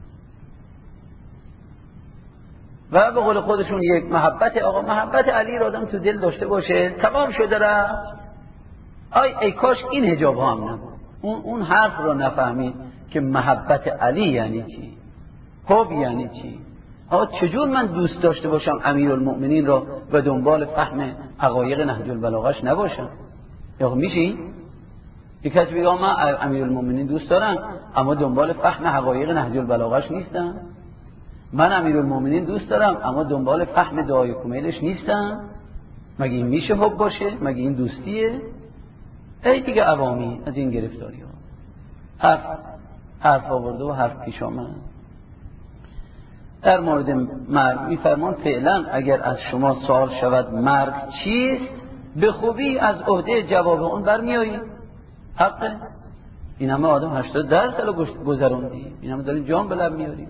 و به قول خودشون یک محبت، آقا محبت علی رو آدم تو دل داشته باشه تمام شده رفت. آی ای کاش این حجاب ها هم نبود. اون اون حرف رو نفهمید که محبت علی یعنی چی، حب یعنی چی. آقا چجور من دوست داشته باشم امیرالمؤمنین را و دنبال فهم حقایق نهج البلاغه‌اش نباشم؟ آقا میشه یک کسی بگه من امیرالمؤمنین دوست دارم اما دنبال فهم حقایق نهج البلاغه‌اش نیستم؟ من امیرالمؤمنین دوست دارم اما دنبال فهم دعای کمیلش نیستم؟ مگه این میشه حب باشه؟ مگه این دوستیه؟ ای دیگه عوامی از این گرفتاری ها حرف حرف آورده و حرف پیش آمد. در مورد مرگ میفرمان فعلا اگر از شما سوال شود مرگ چیست، به خوبی از عهده جواب اون برمیایی. حقه. این همه آدم هشتاد درصد گذروندی، این همه دارین جان به لب میاری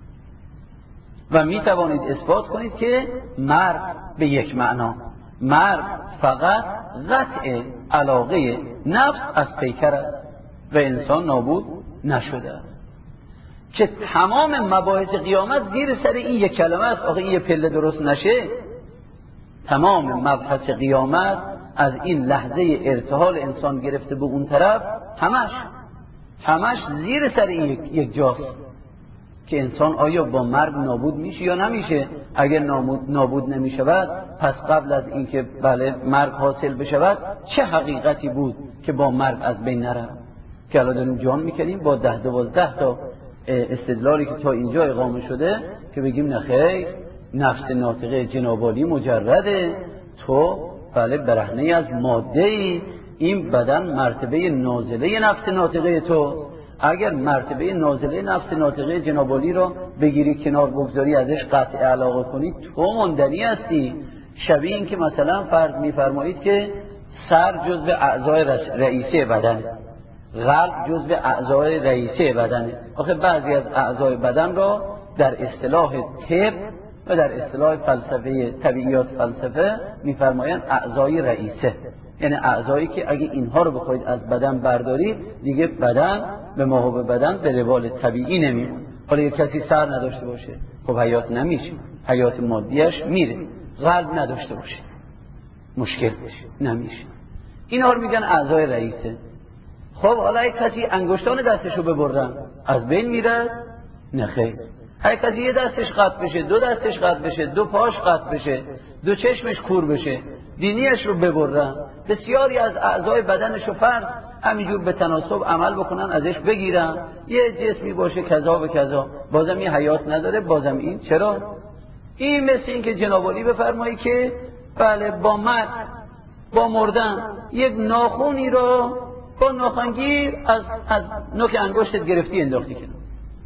و می توانید اثبات کنید که مرگ به یک معنا، مرگ فقط قطع علاقه نفس از پیکر است و انسان نابود نشده است. که تمام مباحث قیامت زیر سر این یک کلمه است. آخه این یه پله درست نشه، تمام مبحث قیامت از این لحظه ارتحال انسان گرفته به اون طرف همش همش زیر سر این یک, یک جاست که انسان آیا با مرگ نابود میشه یا نمیشه. اگر نابود نمیشود پس قبل از اینکه بله مرگ حاصل بشود چه حقیقتی بود که با مرگ از بین نرفت؟ که الان داریم جان میکنیم با ده دوازده تا استدلالی که تا اینجا اقامه شده که بگیم نخیر نفس ناطقه جناب عالی مجرده، تو بله برهنه از ماده ای، این بدن مرتبه نازله نفس ناطقه تو. اگر مرتبه نازله نفس ناطقه جناب عالی رو بگیری کنار بگذاری ازش قطع علاقه کنی تو مندنی هستی. شبیه این که مثلا فرض میفرمایید که سر جزء اعضای رئیسه بدنه، قلب جزء اعضای رئیسه بدنه. آخه بعضی از اعضای بدن را در اصطلاح طب و در اصطلاح فلسفه طبیعیات فلسفه میفرمایند اعضای رئیسه، یعنی اعضایی که اگه اینها رو بخواید از بدن بردارید دیگه بدن به ماهو بدن به روال طبیعی نمیمونه. حالا یک کسی سر نداشته باشه خب حیات نمیشه، حیات مادیش میره. قلب نداشته باشه مشکل بشه نمیشه. اینا رو میگن اعضای رئیسه. خب حالا یک کسی انگشتان دستشو ببرن از بین میره؟ نه خیر. هر کسی یه دستش قطع بشه، دو دستش قطع بشه، دو پاش قطع بشه، دو چشمش کور بشه، دینیش رو ببرن، بسیاری از اعضای بدنش رو فرد همینجور به تناسب عمل بکنن، ازش بگیرن، یه جسمی باشه کذا و کذا، بازم این حیات نداره، بازم این چرا؟ این مثل این که جناب عالی بفرمایی که بله با مرگ، با مردن یک ناخونی رو با ناخنگیر از از نوک انگشتت گرفتی انداختی کنار.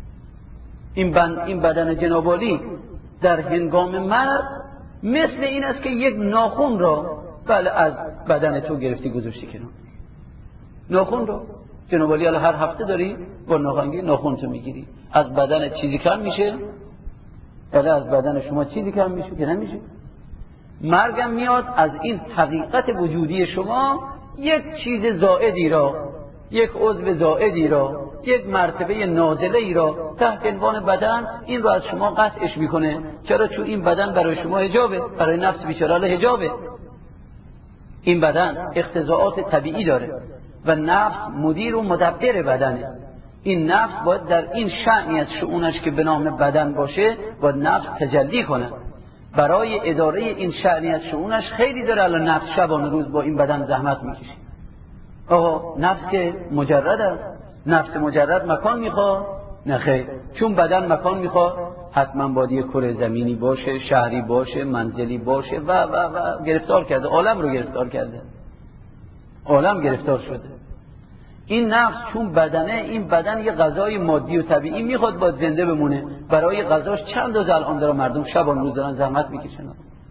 این بند این بدن جناب عالی در هنگام مرگ مثل این است که یک ناخون را بله از بدن تو گرفتی گذاشتی کنار. ناخون رو جناب عالی هر هفته داری با ناخنگیر ناخون تو میگیری، از بدن چیزی کم میشه؟ بله از بدن شما چیزی کم میشه که نمیشه. مرگم میاد از این حقیقت وجودی شما یک چیز زائدی را، یک عضو زائدی را، یک مرتبه نازله ای را تحت عنوان بدن این رو از شما قطعش میکنه. چرا؟ چون این بدن برای شما حجابه، برای نفس بیچاره حجابه. این بدن اقتضاعات طبیعی داره و نفس مدیر و مدبر بدنه. این نفس باید در این شأنی از شؤونش که به نام بدن باشه باید نفس تجلی کنه. برای اداره این شأنی از شؤونش خیلی داره الان نفس شبانه روز با این بدن زحمت میکشه. آقا نفس که مجرد است، نفس مجرد مکان میخواد؟ نه خیر، چون بدن مکان میخواد حتما باید یک کره زمینی باشه، شهری باشه، منزلی باشه و و و گرفتار کرده، عالم رو گرفتار کرده، عالم گرفتار شده. این نفس چون بدنه، این بدن یه غذای مادی و طبیعی میخواد باید زنده بمونه. برای غذاش چند روز الان داره مردم شبان روز دارن زحمت میکشن.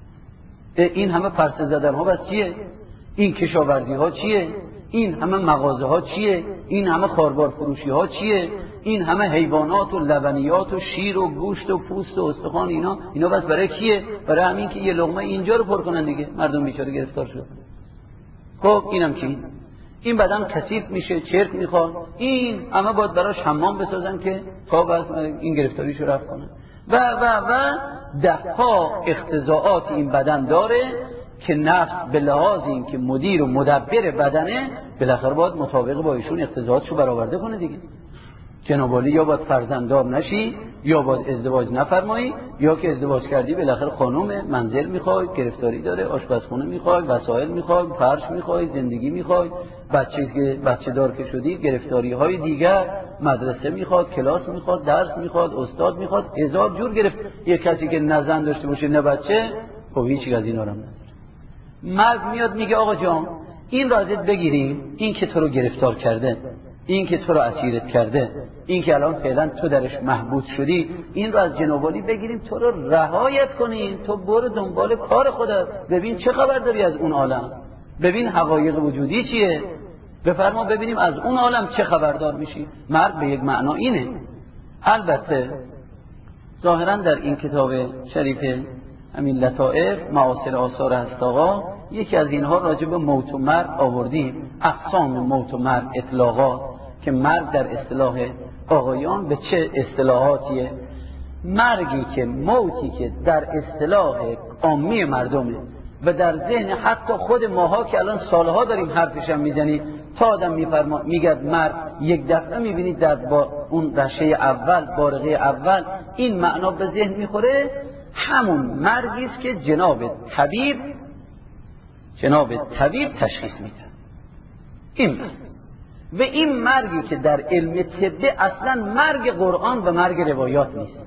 این همه پرسه زدن ها بس چیه؟ این کشاورزی ها چیه؟ این همه مغازه ها چیه؟ این همه خاربار فروشی ها چیه؟ این همه حیوانات و لبنیات و شیر و گوشت و پوست و استخوان، اینا اینا بس برای کیه؟ برای همین که یه لقمه اینجا رو پر کنن دیگه. مردم بیچاره گرفتار شدن. خب اینم کی؟ این بدن کثیف میشه، چرک میخواد، این اما باید براش حمام بسازن که خواب از این گرفتاریشو رفع کنن و و و دهها اقتضاعات این بدن داره که نفس به لحاظ این که مدیر و مدبر بدنه بالاخره باید مطابق با ایشون اقتضاعاتشو برآورده کنه دیگه. جناب عالی یا باید فرزنددار نشی، یا باید ازدواج نفرمایی، یا که ازدواج کردی بالاخره خانومه، منزل میخوای، گرفتاری داره، آشپزخونه میخوای، وسایل میخوای، فرش میخوای، زندگی میخوای، بچه که بچه دار که شدی گرفتاری های دیگر، مدرسه میخواد، کلاس میخواد، درس میخواد، استاد میخواد، هزار جور گرفت. یک کسی که نه زن داشته باشه نه بچه، خب هیچی از اینا رو نداره. مرد میاد میگه آقا جان این را ازت بگیریم، این که تو رو گرفتار کرده، این که تو رو اسیرت کرده، این که الان فعلا تو درش محبوس شدی، این رو از جناب عالی بگیریم تو رو رهایت کنیم، تو برو دنبال کار خودت، ببین چه خبر داری از اون عالم، ببین حقایق وجودی چیه، بفرما ببینیم از اون عالم چه خبردار میشی. مرد به یک معنا اینه. البته ظاهرا در این کتاب شریف همین لطائف معاصر آثار هست آقا، یکی از اینها راجع به موت و مرگ آوردیم، اقسام موت و مرگ، اطلاقات که مرگ در اصطلاح آقایان به چه اصطلاحاتیه. مرگی که موتی که در اصطلاح عامی مردمه و در ذهن حتی خود ماها که الان سالها داریم حرفش هم میزنیم، تا آدم میفرما میگه مرگ یک دفعه میبینید در با اون رشه اول، بارقه اول این معنا به ذهن میخوره، همون مرگی است که جناب طبیب جناب طبیب تشخیص میده. این مرگ و این مرگی که در علم طب اصلا مرگ قرآن و مرگ روایات نیست.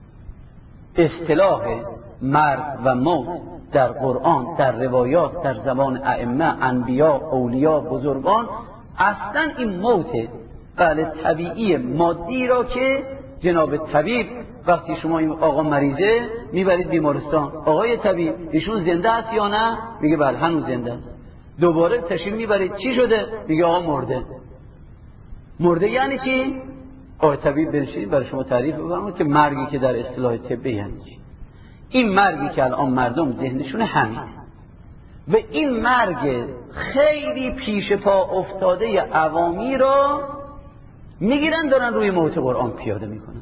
اصطلاح مرگ و موت در قرآن، در روایات، در زمان ائمه، انبیا، اولیا، بزرگان، اصلا این موت بله طبیعی مادی را که جناب طبیب وقتی شما این آقا مریضه میبرید بیمارستان، آقای طبیب ایشون زنده است یا نه؟ میگه بله هنوز زنده است. دوباره تشریف میبرید چی شده؟ میگه آقا مرده. مرده یعنی چی؟ آقای طبیب بنشین برای شما تعریف بکنم که مرگی که در اصطلاح طب یعنی چی. این مرگی که الان مردم ذهنشون همین و این مرگ خیلی پیش پا افتاده عوامی را میگیرن دارن روی موت قرآن پیاده میکنن.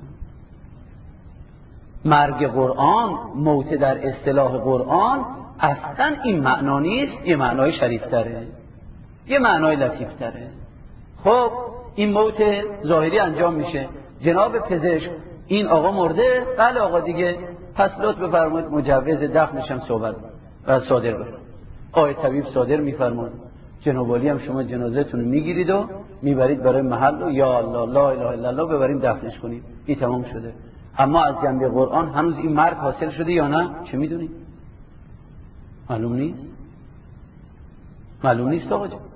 مرگ قرآن، موت در اصطلاح قرآن اصلا این معنا نیست، یه معنای شریفتره، یه معنای لطیفتره. خب این موت ظاهری انجام میشه، جناب پزشک این آقا مرده، بله آقا دیگه پس لطف بفرمایید مجوز دفنش هم صحبت و صادر بفرمایید. آقای طبیب صادر میفرماید، جناب عالی هم شما جنازه‌تون رو میگیرید و میبرید برای محل و یا الله لا اله الا الله ببریم دفنش کنیم، این تمام شده. اما از جنبه قرآن هنوز این مرگ حاصل شده یا نه؟ چه میدونید؟ معلوم نیست. معلوم نیست آقا جان.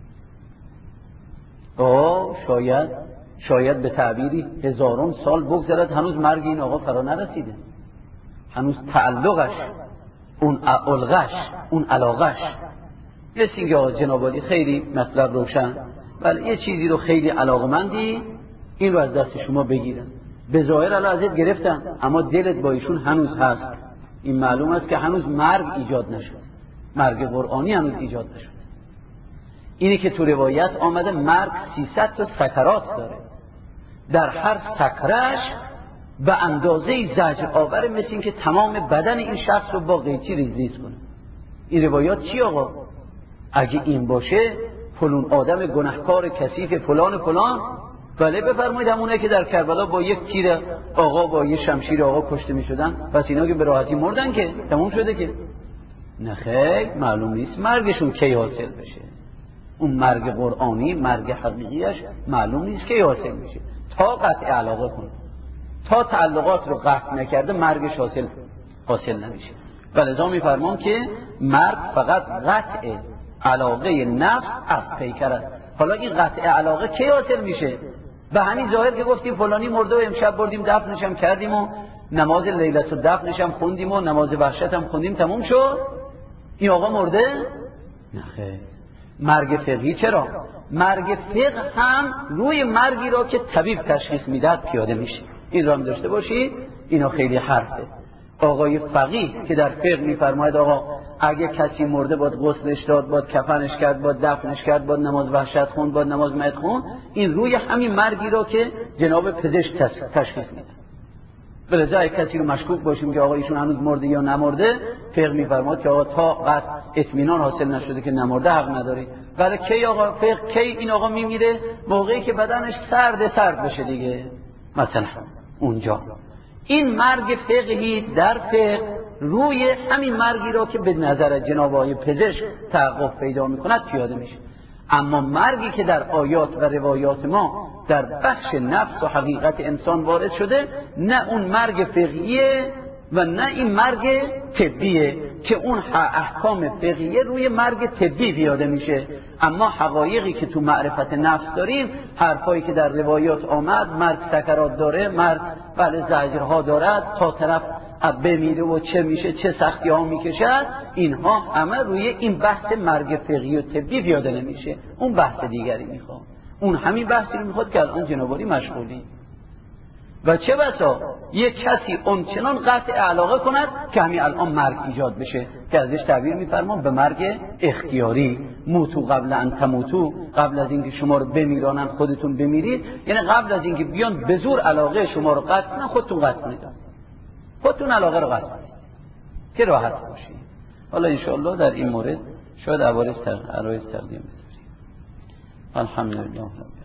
آه شاید شاید به تعبیری هزاران سال بگذرد هنوز مرگ این آقا فرا نرسیده، هنوز تعلقش، اون علقش، اون علاقش. یه سینگه آقا جناب عالی خیلی مطلب روشن، ولی یه چیزی رو خیلی علاقمندی این رو از دست شما بگیرن. به ظاهر الان ازت گرفتن اما دلت با ایشون هنوز هست. این معلوم است که هنوز مرگ ایجاد نشد، مرگ قرآنی هنوز ایجاد نشد. اینی که تو روایت آمده مرگ سیصد تا سکرات داره، در هر سکرش به اندازه زجر آور، مثل این که تمام بدن این شخص رو با قیچی ریز ریز کنه. این روایات چی آقا؟ اگه این باشه فلان آدم گناهکار کثیف فلان فلان، بله بفرمایید همونه که در کربلا با یک تیر آقا با یک شمشیر آقا کشته می شدن، پس اینا که به راحتی مردن که تموم شده که؟ نه خیر، معلوم نیست مرگشون کی حاصل بشه. اون مرگ قرآنی، مرگ حقیقیش معلوم نیست کی حاصل میشه. تا قطع علاقه کنه، تا تعلقات رو قطع نکرده مرگش حاصل حاصل نمیشه. ولذا میفرمان که مرگ فقط قطع علاقه نفس از پیکر است. حالا این قطع علاقه کی حاصل میشه؟ به همین ظاهر که گفتیم فلانی مرده و امشب بردیم دفنش هم کردیم و نماز لیلت الدفنش هم خوندیم و نماز وحشت هم خوندیم تموم شد، این آقا مرده؟ نه خیر. مرگ فقهی چرا؟ مرگ فقه هم روی مرگی را که طبیب تشخیص میدهد پیاده میشه. این را هم داشته باشید، اینا خیلی حرفه. آقای فقیه که در فقه میفرماید آقا اگه کسی مرده باید غسلش داد، باید کفنش کرد، باید دفنش کرد، باید نماز وحشت خوند، باید نماز مهد خوند، این روی همین مرگی را که جناب پزشک تشخیص میده. ولذا اگه کسی رو مشکوک باشیم که آقا ایشون هنوز مرده یا نمرده، فقه میفرماید که آقا تا قط اطمینان حاصل نشده که نمرده حق نداری. ولی کی آقا فقه کی این آقا میمیره؟ موقعی که بدنش سرد سرد بشه دیگه، مثلا اونجا. این مرگ فقهی در فقه روی همین مرگی را که به نظر جناب آقای پزشک تحقق پیدا میکند پیاده میشه. اما مرگی که در آیات و روایات ما در بخش نفس و حقیقت انسان وارد شده، نه اون مرگ فقهیه و نه این مرگ طبیه که اون احکام فقهیه روی مرگ طبی پیاده میشه. اما حقایقی که تو معرفت نفس داریم، حرفایی که در روایات آمد، مرگ سکرات داره، مرگ بله زجرها دارد، تا طرف بمیره و چه میشه، چه سختی ها میکشد، اینها همه روی این بحث مرگ فقهی و طبی پیاده نمیشه. اون بحث دیگری میخواد، اون همین بحثی رو میخواد که الان جنابالی مشغولی. و چه بسا یک کسی اونچنان قطع علاقه کند که همین الان مرگ ایجاد بشه، که ازش تعبیر میفرمان به مرگ اختیاری. موتو قبل ان تموتو، قبل از اینکه شما رو بمیرانن خودتون بمیرید، یعنی قبل از اینکه بیان به زور علاقه شما رو قطع کنن خودتون قطع کنید، خودتون علاقه رو قطع کنید که راحت باشید. حالا انشاءالله در این مورد شاید عوارض تقدیم بسازیم. الحمدلله.